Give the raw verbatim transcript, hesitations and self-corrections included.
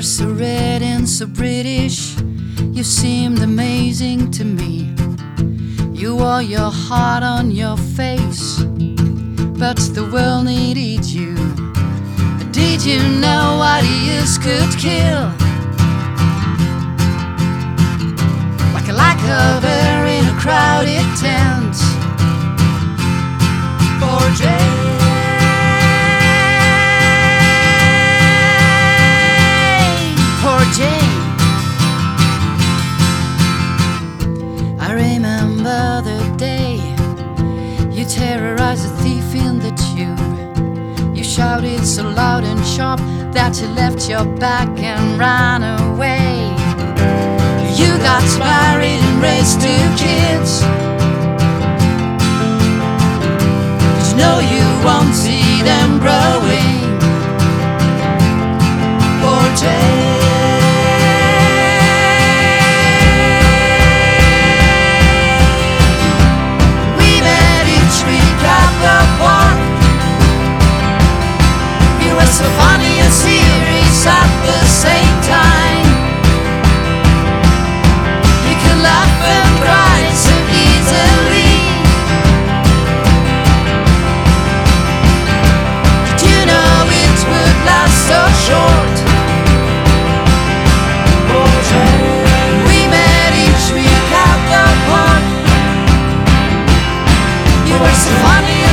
so red and so British, you seemed amazing to me. You wore your heart on your face, but the world needed you. Did you know what years could kill? Like a lack of air in a crowded tent. Poor Jane, poor Jane. I remember the day you terrorized a thief in the tube. You shouted so loud and sharp that you left your back and ran away. You got married and raised two kids. But you know you won't see them growing. Poor Jane. We met each week at the park. You were so funny and serious at the same time. You could laugh and cry so easily. Did you know it would last so short? Oh, Jane. We met each week at the park. You were so funny